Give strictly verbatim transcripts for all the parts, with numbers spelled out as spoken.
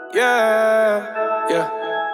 Yeah, yeah.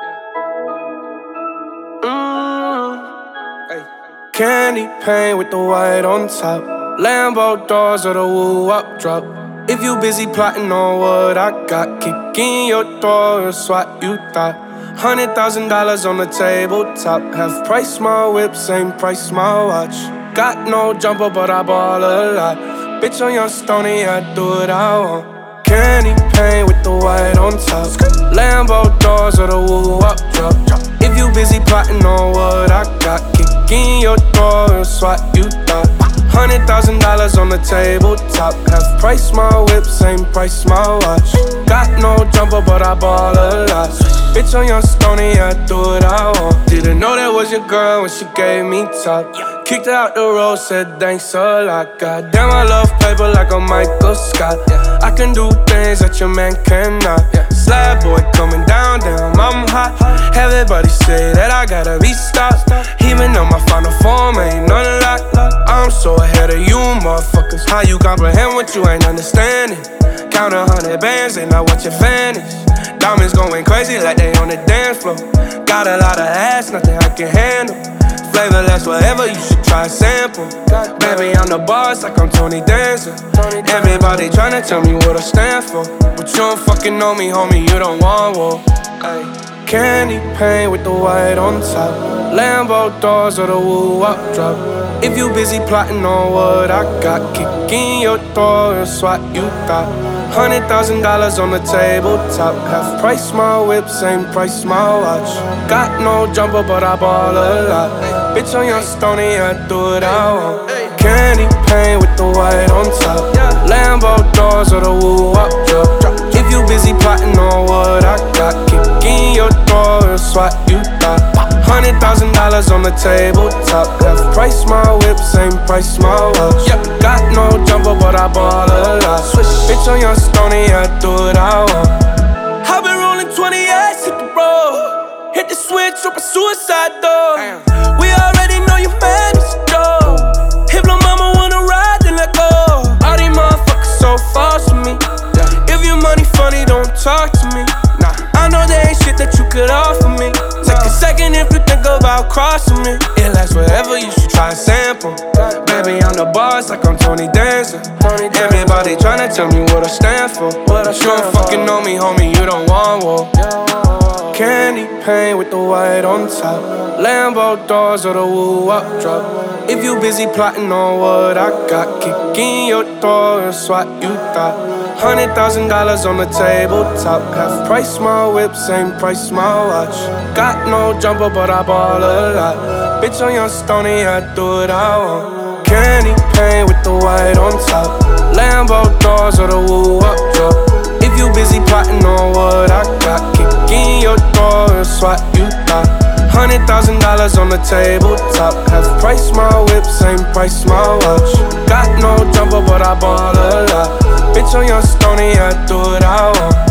Mm. Hey. Candy paint with the white on top. Lambo doors or the woo-up drop. If you busy plotting on what I got, kick in your door, it's what you thought. Hundred thousand dollars on the tabletop. Half price my whip, same price my watch. Got no jumper, but I ball a lot. Bitch on your stony, I do what I want. Candy paint with the white on top. Lambo doors or the woo-up drop. If you busy plotting on what I got, kick in your door, it's what you thought. Hundred thousand dollars on the tabletop. Half price my whip, same price my watch. Got no jumper, but I ball a lot. Bitch on your stony, I do what I want. Didn't know that was your girl when she gave me top. Kicked her out the road, said thanks a lot. Goddamn, I love paper like a Michael Scott. I can do things that your man cannot. Slab boy coming down, damn, I'm hot. Everybody say that I gotta be stopped. Even though my final form ain't none of that. I'm so ahead of you, motherfuckers. How you comprehend what you ain't understanding? Count a hundred bands, they not what you vanish. Diamonds going crazy like they on the dance floor. Got a lot of ass, nothing I can handle. Flavorless, whatever, you should try a sample. Baby, I'm the boss like I'm Tony Danza. Everybody tryna tell me what I stand for, but you don't fucking know me, homie, you don't want war. Ay. Candy paint with the white on top. Lambo doors or the woo-up drop. If you busy plotting on what I got, kick in your door, it's what you thought. Hundred thousand dollars on the tabletop. Half price my whip, same price my watch. Got no jumper, but I ball a lot. Bitch on your stony, I do what I want. Candy paint with the white on top. Lambo doors or the woo-up drop. If you busy plotting on what I got, kick in your door, it's what you thought. Hundred thousand dollars on the tabletop. Half price my whip, same price my watch. Got no jumper, but I ball a lot. Bitch on your stony, I do what I want. I've been rolling twenty-eights, hit the road. Hit the switch, up a suicide door. We already know your man is a joke. If no mama wanna ride, then let go. All these motherfuckers so false to me. If your money funny, don't talk to me. Nah, I know there ain't shit that you could offer me. Take a second if you think about crossing me. It lasts forever, you should try a sample. Baby, I'm the boss like I'm Tony Danza. Everybody tryna tell me what I stand for, but you don't fucking know me, homie, you don't want war. Candy paint with the white on top. Lambo doors or the woo-up drop. If you busy plotting on what I got, kick in your door, it's what you thought. Hundred thousand dollars on the tabletop. Half price my whip, same price my watch. Got no jumper, but I ball a lot. Bitch on your stony, I do what I want. Candy paint with the white on top. Lambo doors or the woo-up drop. If you busy plotting on what I got, kick in your door, it's what you thought. Hundred thousand dollars on the tabletop. Half price my whip, same price my watch. Got no jumper, but I ball a lot. Bitch on your stony, I do what I want.